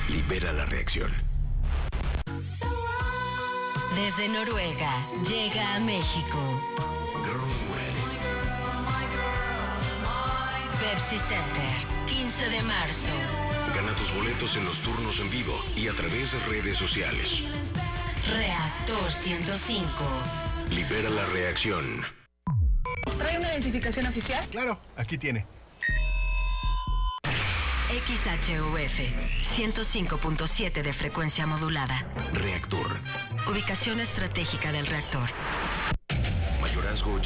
Libera la reacción. Desde Noruega, llega a México Pepsi Center, 15 de marzo. Gana tus boletos en los turnos en vivo y a través de redes sociales. Reactor 105. Libera la reacción. ¿Trae una identificación oficial? Claro, aquí tiene. XHUF 105.7 de frecuencia modulada. Reactor. Ubicación estratégica del reactor. Mayorazgo